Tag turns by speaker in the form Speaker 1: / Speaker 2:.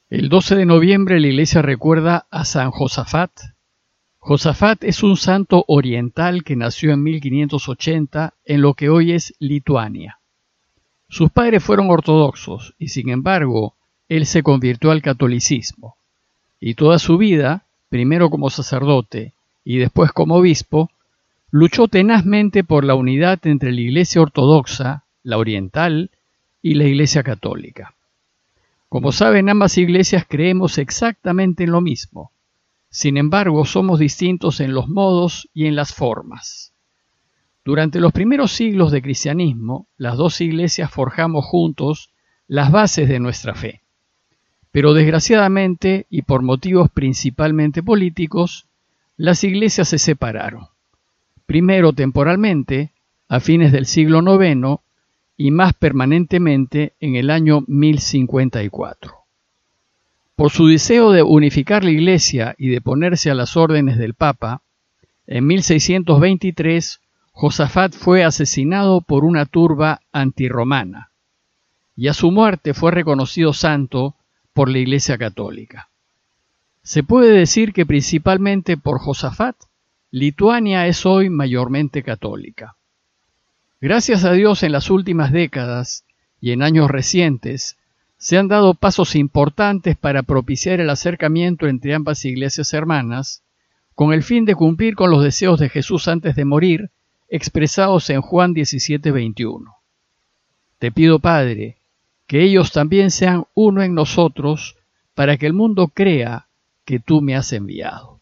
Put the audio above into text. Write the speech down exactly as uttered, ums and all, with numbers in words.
Speaker 1: El doce de noviembre la iglesia recuerda a San Josafat. Josafat es un santo oriental que nació en mil quinientos ochenta en lo que hoy es Lituania. Sus padres fueron ortodoxos y, sin embargo, él se convirtió al catolicismo. Y toda su vida, primero como sacerdote y después como obispo, luchó tenazmente por la unidad entre la iglesia ortodoxa, la oriental, y la iglesia católica. Como saben, ambas iglesias creemos exactamente en lo mismo. Sin embargo, somos distintos en los modos y en las formas. Durante los primeros siglos de cristianismo, las dos iglesias forjamos juntos las bases de nuestra fe. Pero desgraciadamente, y por motivos principalmente políticos, las iglesias se separaron. Primero temporalmente, a fines del siglo noveno, y más permanentemente en el año mil cincuenta y cuatro. Por su deseo de unificar la Iglesia y de ponerse a las órdenes del Papa, en mil seiscientos veintitrés Josafat fue asesinado por una turba antirromana, y a su muerte fue reconocido santo por la Iglesia católica. Se puede decir que principalmente por Josafat, Lituania es hoy mayormente católica. Gracias a Dios, en las últimas décadas y en años recientes se han dado pasos importantes para propiciar el acercamiento entre ambas iglesias hermanas, con el fin de cumplir con los deseos de Jesús antes de morir, expresados en Juan diecisiete veintiuno. Te pido, Padre, que ellos también sean uno en nosotros, para que el mundo crea que tú me has enviado.